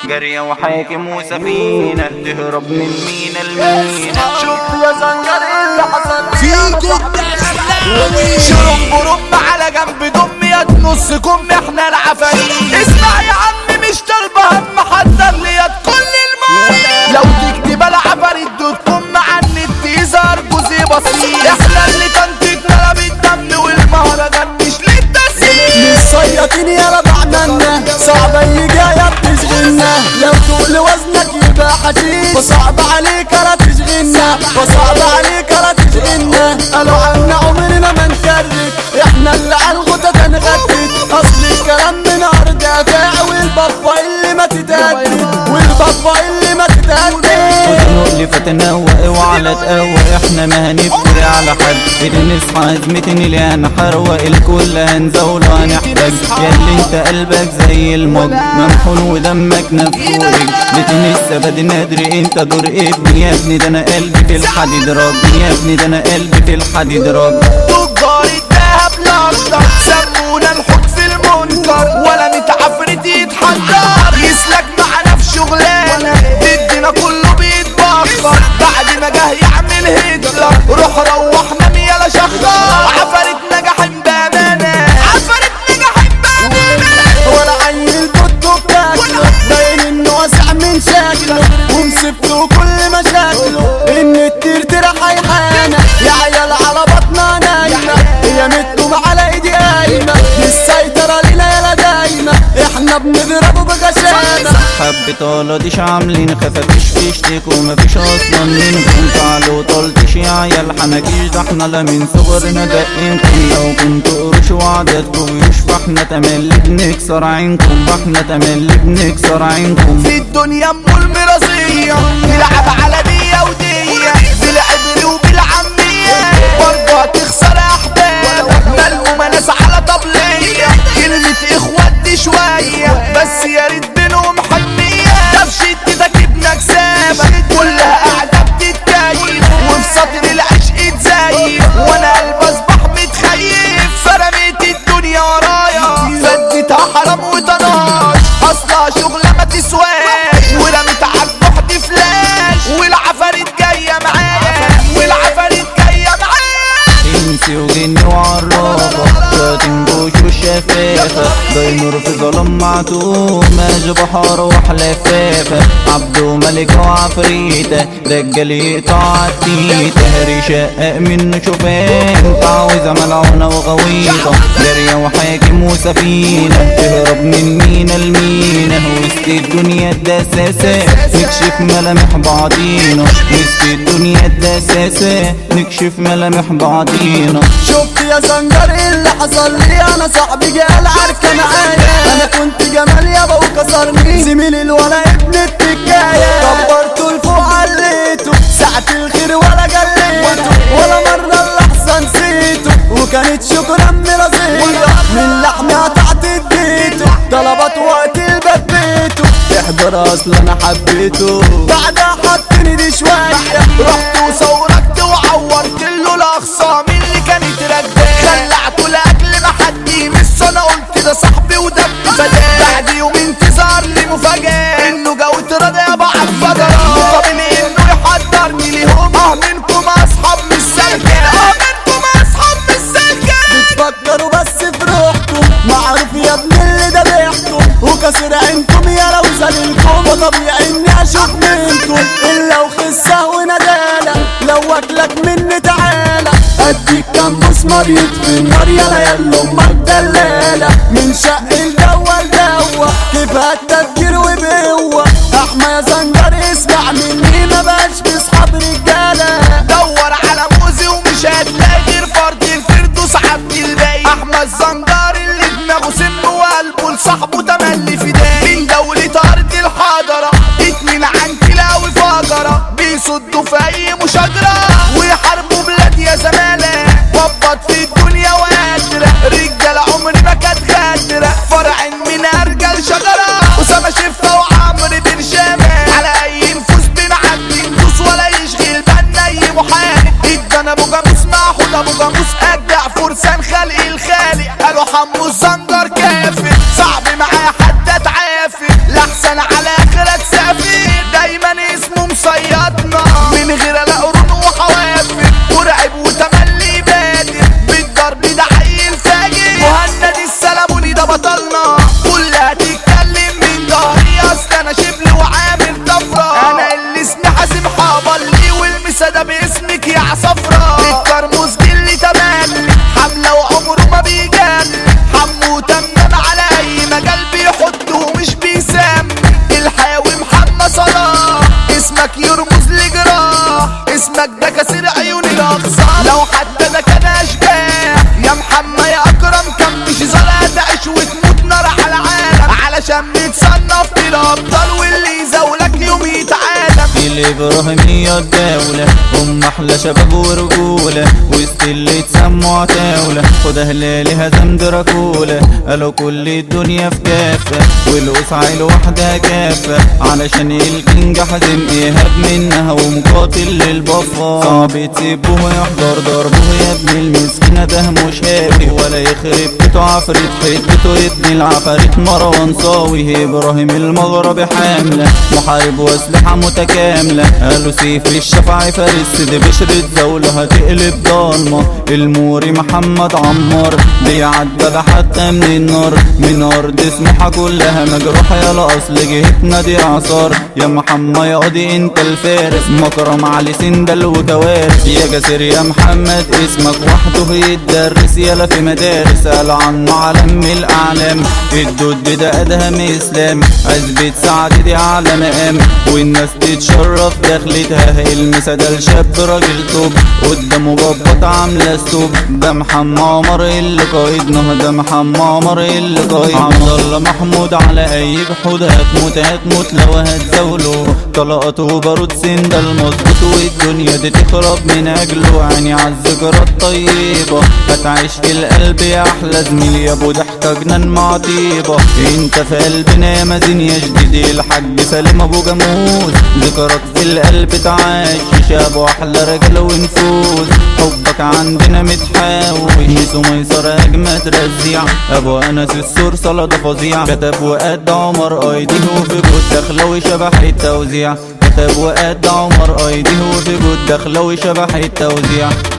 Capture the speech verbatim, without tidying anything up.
جارية وحاكم وسفينة تهرب من مينا المينا. شوف يا زنجر اللي حصل فيكو الدخلاوي شرب برب على جنب دم يا نص كم احنا العفاريت. اسمع يا عم مش طالبة هم حضر ليا كل المال. لو تكتب العفاريت دوت كوم على النت يظهر جزء بسيط. احنا اللي تنتج طلب الدم والمهرجان مش للتسيير. مش صيادين يا ربعنا صعبة اللي جاية بتشغلنا. لو تقول وزنك يبقى حشيش فصعب عليك لا تشغلنا فصعب عليك لا تشغلنا. قالوا عنا عمرنا ما نكرر احنا اللي عالغدا تنغدد. اصل الكلام من ارض دافع والبابا اللي ما تتهدد والبابا اللي ما تتهدد. اللي فتنوى وعلى تقوى احنا ما هنفتري على حد. بنصحى ازمتني اللي هنحروق الكل هنزول وهنحتاج. ياللي انت قلبك زي المج ممحون ودمك نفورج. بتنسى بدي نادري انت دور ابني يا ابني ده انا قلبي في الحديد راجل. يا ابني ده انا قلبي في الحديد راجل. تجار الدهب الاخضر سمونا الحب في المنكر ولا متعفرت يتحضر. يسلك معنا في شغلانه ضدنا كله بيتبخر. بعد ما جه يعمل هتلر روح روحنا ميالا شخر. عفرت نجحين بامانه عفرت نجحين بامانه. ولا عيل ضده بتاكله باين انه واسع من شكله ومسبته كل مشاكله. ان الترتر حيحانه يا عيال على بطنا نايمه. هي متهم على ايدي قايمه السيطره لينا يالا دايمه. احنا بنضربه بغشامه. حبة طالديش عاملين خفافيش فيشتك ومفيش اصلا منكم. تعالوا طلتش يا عيال حناكيش ده احنا لا من صغرنا دقينكم. لو كنتوا قروش وعددكم يوش فاحنا تملي بنكسر عينكم. فاحنا تملي بنكسر عينكم. في الدنيا ام المرازية نلعب على دية ودية بالعبر وبالعامية. برضه هتخسر احباب ملمومة ناس على طبلية. كلمة اخوات دي شوية بس يا ريت بينهم حنية. ده في شدتك ابنك سابك كلها قاعدة بتتكيف وفي سطر العشق تزيف. وانا قلبي اصبح متخيف فرميت الدنيا ورايا. فديتها حرام وطناش اصلها شغلة ما تسواش. ورميت عالبحد فلاش والعفاريت جاية معايا والعفاريت جاية معايا. انسي وجني وعرافة شاتم بوش والشفافة. داينور في ظلام معتوه ماجي بحار وحلفافة. عبدو ملك وعفريتة رجال يقطع عالتيتة. رشاق منه شوفان تعويذة ملعونة وغويطة. جارية وحاكم وسفينة تهرب من مينا المينا. وسط الدنيا الدساسة نكشف ملامح بعضينا. وسط الدنيا الدساسة نكشف ملامح بعضينا. شفت يا زنجر اللي حصل لي انا صاحبي جه العركه معايا. انا كنت جمال يابا وكسرني زميلي الولا ابن التكايه. كبرته لفوق عليته ساعة الخير ولا جليته ولا مرة اللحظة نسيته. وكانت شكرا مرازية من لحمي قطعت اديته. طلبات وقت الباب بيته احضر اصل انا حبيته. بعدها حطني دي شوية رحت وصورت وعورت له الاخصام اللي كانت راكباه. خلعته لاجل ما حد يمس. انا قلت ده صاحبي وده فداه. بعد يومين تظهر لي مفاجاه انه جوت راضي يابا عالفجرة. مقابل انه يحضرني ليهم. اه منكم اصحاب مش سالكة اه منكم اصحاب مش سالكة. بتفكروا بس في روحكم معروف يا ابن اللي ده بيحكم. وكسر عينكم يا لو زللكم وطبيعي اني اشوف منكم الا وخسه وندالة. لو اكلك مني تعالى اديك كام مسمار يطفي النار يالا يلا امك دلالة. من شق الجو لجوه كيف هالتفكير وبقوة. احمى يا زنجر اسمع مني ما بقاش في صحاب رجالة. دور على موزي ومش هتلاقي غير فرد الفردوس عبد الباقي. احمد الزنجر اللي دماغه سم وقلبه لصاحبه تملي فداء. من دولة ارض الحضرة اتنين عن كلاوي فجرة بيصدوا في اي مشاجرة ويحاربوا بلاد يا زمالة. ببط في الدنيا وقادرة رجال عمري ما كانت غادرة. فرع من ارجل شجرة اسامة شفة وعمرو بن شامة. على اي نفوس بنعدي ندوس ولا يشغل بالنا اي محارب. ادانا ابو جاموس مع حوض ابو جاموس اجدع فرسان خلق الخالق. قالوا حمو الزنجر كافر صعب معاه يرمز لجراح، اسمك ده كسر عيون الاقصام لو حتى ده كان اشباح. يا محمد يا اكرم كان مش زرع تعيش وتموت نار على العالم، علشان متصنف في الابطال واللي يزاولك يوم يتعالم. الإبراهيمية الدولة هم أحلى شباب ورجولة، وسط اللي اتسموا عتاولة، خد هلالي هزم دراكولا. قالوا كل الدنيا في كافة والقصعي لوحدها كافة، علشان الكينج حازم إيهاب منها ومقاتل للبفا. صعب تسيبه يحضر ضربه يا ابن المسكينة، ده مش هابي ولا يخرب بيته عفريت حدته ابن العفاريت مروان صاوي. إبراهيم المغربي حاملة محارب واسلحة متكاملة، قالوا سيف الشفعي فارس دي بشرة زولة هتقلب ضلمة. الموري محمد عمار بيعدى حتى من النار، من أرض سموحة كلها مجروحة، يلا أصل جهتنا دي عصار. يا محمد يا قاضي انت الفارس، مكرم علي سندل وكوارث. يا جاسر يا محمد اسمك وحده يتدرس، يلا في مدارس قال عنه علم الأعلام. الدود ده أدهم إسلام، عزبة سعد دي على مقام، والناس تتشرف دخلتها. المسا الشاب راجل توب قدامه بابات عاملة ستوب، ده محمد عمر اللي قايدنا، ده محمد عمر اللي قايدنا. عبد الله محمود على أي جحود هتموت هتموت لو هتزاوله، طلقات وبارود سندل مظبوط والدنيا دي تخرب من أجله. عيني عالذكرى الطيبة هتعيش في القلب يا أحلى زميل، يا أبو ضحكة جنان مع طيبة. انت في قلبنا يا مازن يا جديد، الحاج سالم أبو جاموس، ذكرك في القلب تعاش يا أبو أحلى رجل ونفوس. حبك عندنا متحاوش ميسو ميسر أجمد رزيع، أبو أنس السور صلاة فظيع. كتب وقد عمر أيديه في جود دخلوي شبح التوزيع، كتب وقد عمر أيديه في جود دخلوي شبح التوزيع.